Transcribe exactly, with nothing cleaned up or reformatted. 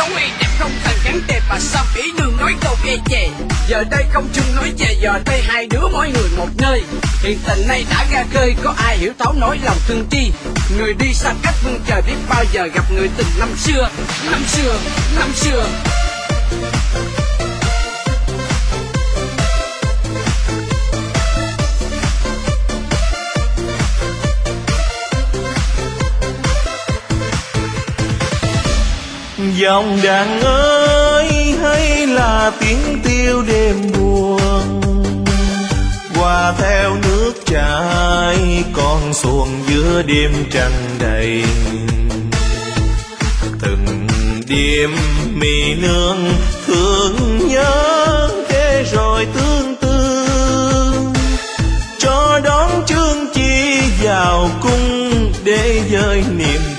xấu hay đẹp không thành gắn đẹp, mà sao ý nương nói câu e chề. Giờ đây không chung nói về, giờ đây hai đứa mỗi người một nơi. Hiện tình này đã ra khơi, có ai hiểu thấu nỗi lòng thương chi. Người đi xa cách phương trời, biết bao giờ gặp người tình năm xưa. Năm xưa, năm xưa. Dòng đàn ơi hay là tiếng tiêu đêm buồn, qua theo nước chảy con xuồng giữa đêm trăng đầy. Từng đêm mì nương thương nhớ kể rồi tương tư, cho đón chương chi vào cung để dơi niềm